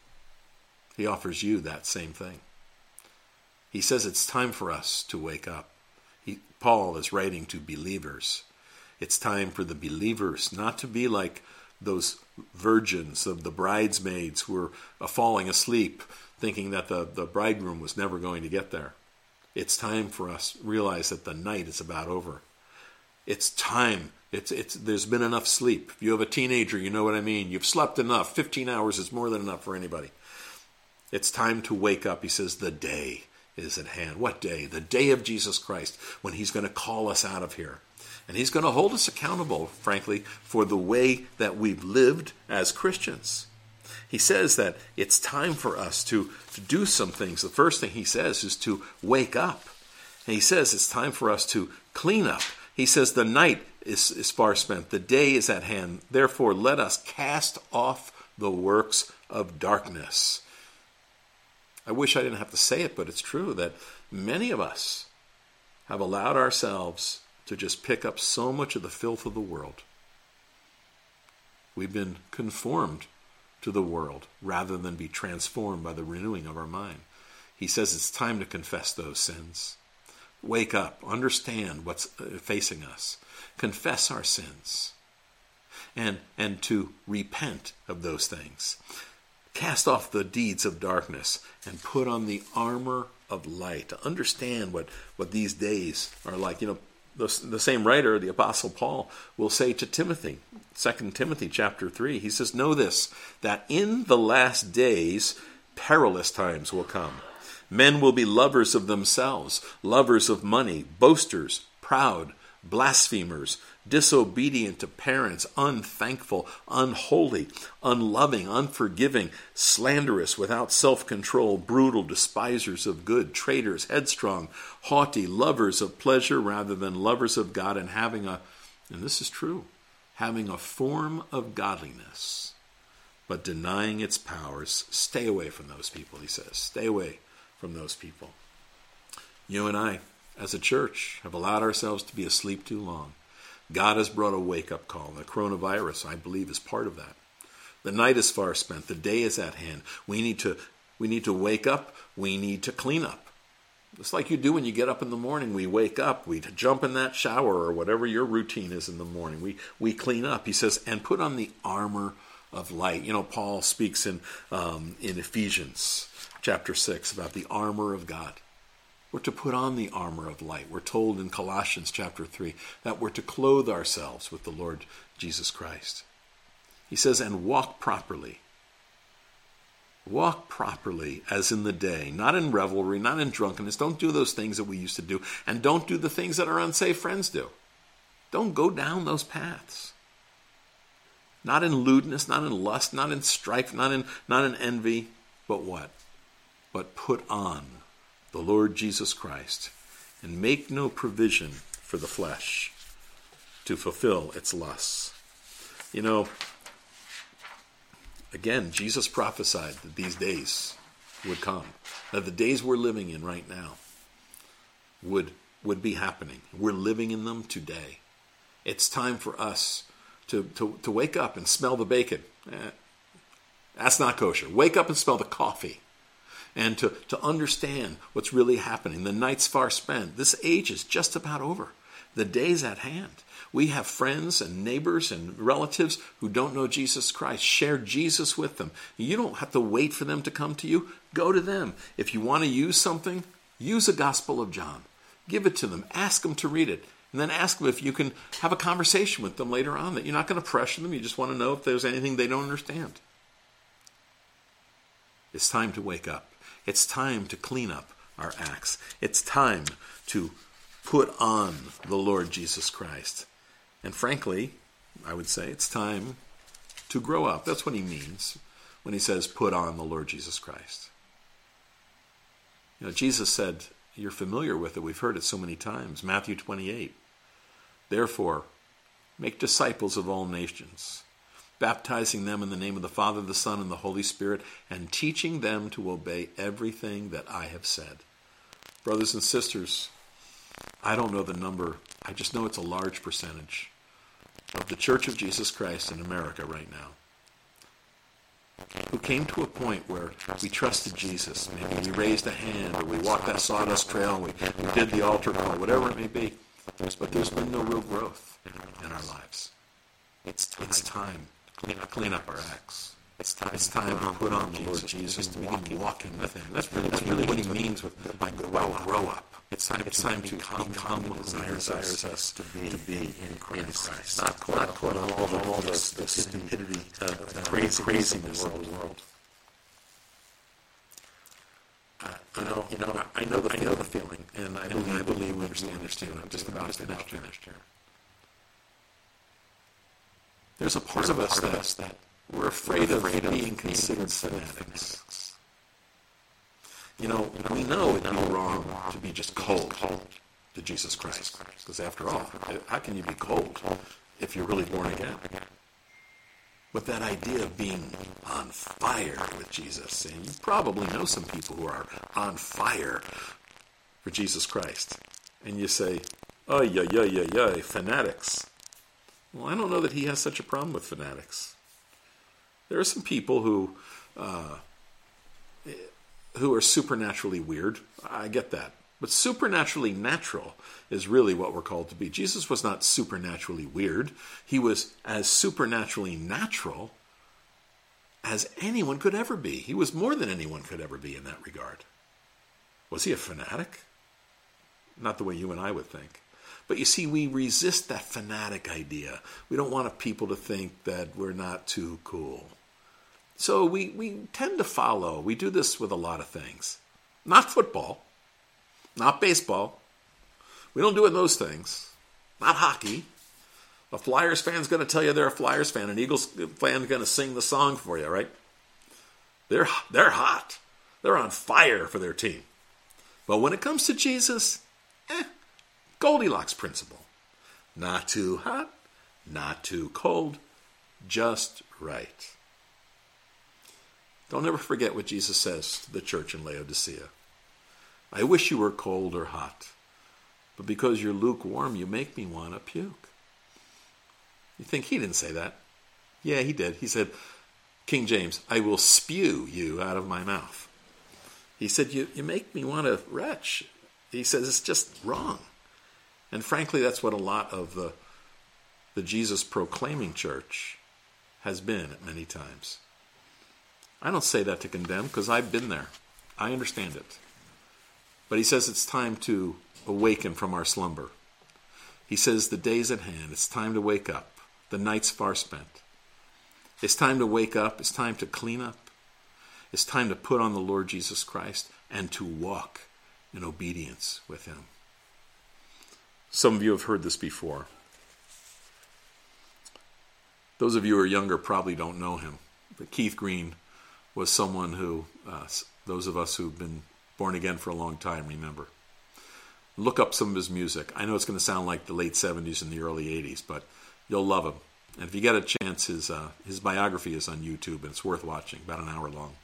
He offers you that same thing. He says it's time for us to wake up. Paul is writing to believers. It's time for the believers not to be like those virgins of the bridesmaids who were falling asleep, thinking that the bridegroom was never going to get there. It's time for us to realize that the night is about over. It's time. There's been enough sleep. If you have a teenager, you know what I mean. You've slept enough. 15 hours is more than enough for anybody. It's time to wake up. He says the day is at hand. What day? The day of Jesus Christ, when he's going to call us out of here. And he's going to hold us accountable, frankly, for the way that we've lived as Christians. He says that it's time for us to do some things. The first thing he says is to wake up. And he says it's time for us to clean up. He says the night is far spent. The day is at hand. Therefore, let us cast off the works of darkness. I wish I didn't have to say it, but it's true that many of us have allowed ourselves to just pick up so much of the filth of the world. We've been conformed to the world rather than be transformed by the renewing of our mind. He says it's time to confess those sins. Wake up, understand what's facing us, confess our sins, and to repent of those things. Cast off the deeds of darkness and put on the armor of light. To understand what these days are like. You know, the same writer, the Apostle Paul, will say to Timothy, 2 Timothy chapter 3, he says, know this, that in the last days perilous times will come. Men will be lovers of themselves, lovers of money, boasters, proud, blasphemers, disobedient to parents, unthankful, unholy, unloving, unforgiving, slanderous, without self-control, brutal, despisers of good, traitors, headstrong, haughty, lovers of pleasure rather than lovers of God, and and this is true, having a form of godliness, but denying its powers. Stay away from those people, he says. Stay away from those people. You and I, as a church, have allowed ourselves to be asleep too long. God has brought a wake-up call. The coronavirus, I believe, is part of that. The night is far spent. The day is at hand. We need to wake up. We need to clean up. It's like you do when you get up in the morning. We wake up. We jump in that shower or whatever your routine is in the morning. We clean up. He says, and put on the armor of light. You know, Paul speaks in Ephesians chapter 6 about the armor of God. We're to put on the armor of light. We're told in Colossians chapter 3 that we're to clothe ourselves with the Lord Jesus Christ. He says, and walk properly. Walk properly as in the day, not in revelry, not in drunkenness. Don't do those things that we used to do, and don't do the things that our unsafe friends do. Don't go down those paths. Not in lewdness, not in lust, not in strife, not in envy, but what? But put on the Lord Jesus Christ, and make no provision for the flesh to fulfill its lusts. You know, again, Jesus prophesied that these days would come, that the days we're living in right now would be happening. We're living in them today. It's time for us to wake up and smell the bacon. That's not kosher. Wake up and smell the coffee. And to understand what's really happening. The night's far spent. This age is just about over. The day's at hand. We have friends and neighbors and relatives who don't know Jesus Christ. Share Jesus with them. You don't have to wait for them to come to you. Go to them. If you want to use something, use the Gospel of John. Give it to them. Ask them to read it. And then ask them if you can have a conversation with them later on. That you're not going to pressure them. You just want to know if there's anything they don't understand. It's time to wake up. It's time to clean up our acts. It's time to put on the Lord Jesus Christ. And frankly, I would say it's time to grow up. That's what he means when he says, put on the Lord Jesus Christ. You know, Jesus said, you're familiar with it. We've heard it so many times. Matthew 28. Therefore, make disciples of all nations, baptizing them in the name of the Father, the Son, and the Holy Spirit, and teaching them to obey everything that I have said. Brothers and sisters, I don't know the number. I just know it's a large percentage of the Church of Jesus Christ in America right now who came to a point where we trusted Jesus. Maybe we raised a hand, or we walked that sawdust trail, and we did the altar call, whatever it may be. But there's been no real growth in our lives. It's time to clean up our acts. It's time to put on the Lord Jesus, to begin walking with him. That's really what he means with grow up. It's time to become what desires us to be in Christ. Not caught on all the stupidity, craziness of the world. I know the feeling, and I believe we understand. I'm just about finished here. There's a part of us that we're afraid of being considered fanatics. You know, we know it'd be wrong to be just cold to Jesus Christ. Because after all, how can you be cold if you're really born again? But that idea of being on fire with Jesus, and you probably know some people who are on fire for Jesus Christ. And you say, oh, yeah, fanatics. Well, I don't know that he has such a problem with fanatics. There are some people who are supernaturally weird. I get that. But supernaturally natural is really what we're called to be. Jesus was not supernaturally weird. He was as supernaturally natural as anyone could ever be. He was more than anyone could ever be in that regard. Was he a fanatic? Not the way you and I would think. But you see, we resist that fanatic idea. We don't want people to think that we're not too cool. So we tend to follow. We do this with a lot of things. Not football. Not baseball. We don't do it in those things. Not hockey. A Flyers fan's going to tell you they're a Flyers fan. An Eagles fan's going to sing the song for you, right? They're hot. They're on fire for their team. But when it comes to Jesus, Goldilocks principle. Not too hot, not too cold, just right. Don't ever forget what Jesus says to the church in Laodicea. I wish you were cold or hot, but because you're lukewarm, you make me want to puke. You think he didn't say that? Yeah, he did. He said, King James, I will spew you out of my mouth. He said, you make me want to retch. He says, it's just wrong. And frankly, that's what a lot of the Jesus proclaiming church has been at many times. I don't say that to condemn because I've been there. I understand it. But he says it's time to awaken from our slumber. He says the day's at hand. It's time to wake up. The night's far spent. It's time to wake up. It's time to clean up. It's time to put on the Lord Jesus Christ and to walk in obedience with him. Some of you have heard this before. Those of you who are younger probably don't know him. But Keith Green was someone who, those of us who've been born again for a long time remember. Look up some of his music. I know it's going to sound like the late 70s and the early 80s, but you'll love him. And if you get a chance, his biography is on YouTube, and it's worth watching, about an hour long.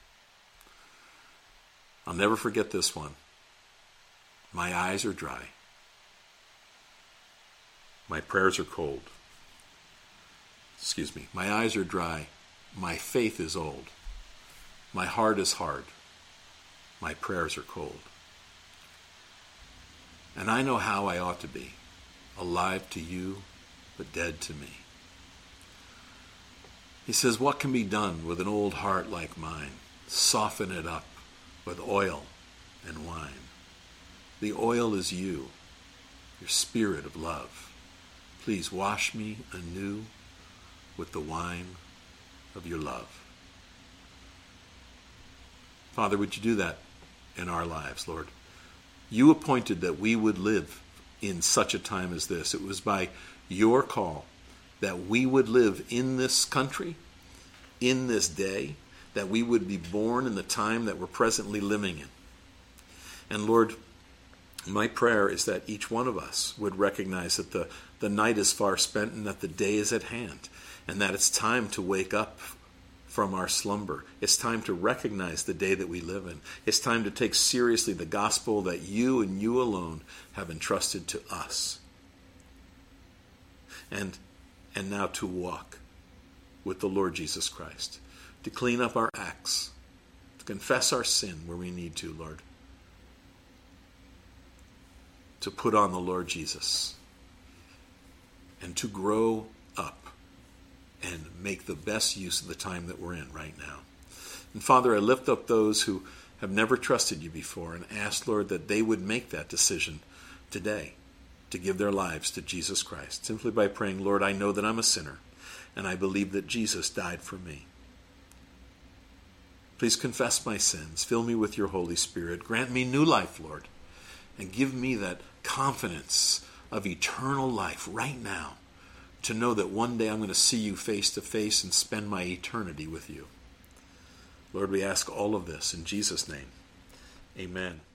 I'll never forget this one. My eyes are dry. My prayers are cold. Excuse me. My eyes are dry. My faith is old. My heart is hard. My prayers are cold. And I know how I ought to be, alive to you, but dead to me. He says, what can be done with an old heart like mine? Soften it up with oil and wine. The oil is you, your spirit of love. Please wash me anew with the wine of your love. Father, would you do that in our lives, Lord? You appointed that we would live in such a time as this. It was by your call that we would live in this country, in this day, that we would be born in the time that we're presently living in. And Lord, my prayer is that each one of us would recognize that the night is far spent and that the day is at hand, and that it's time to wake up from our slumber. It's time to recognize the day that we live in. It's time to take seriously the gospel that you and you alone have entrusted to us. And now to walk with the Lord Jesus Christ, to clean up our acts, to confess our sin where we need to, Lord, to put on the Lord Jesus, and to grow up and make the best use of the time that we're in right now. And Father, I lift up those who have never trusted you before and ask, Lord, that they would make that decision today to give their lives to Jesus Christ, simply by praying, Lord, I know that I'm a sinner, and I believe that Jesus died for me. Please confess my sins. Fill me with your Holy Spirit. Grant me new life, Lord, and give me that confidence of eternal life right now, to know that one day I'm going to see you face to face and spend my eternity with you. Lord, we ask all of this in Jesus' name. Amen.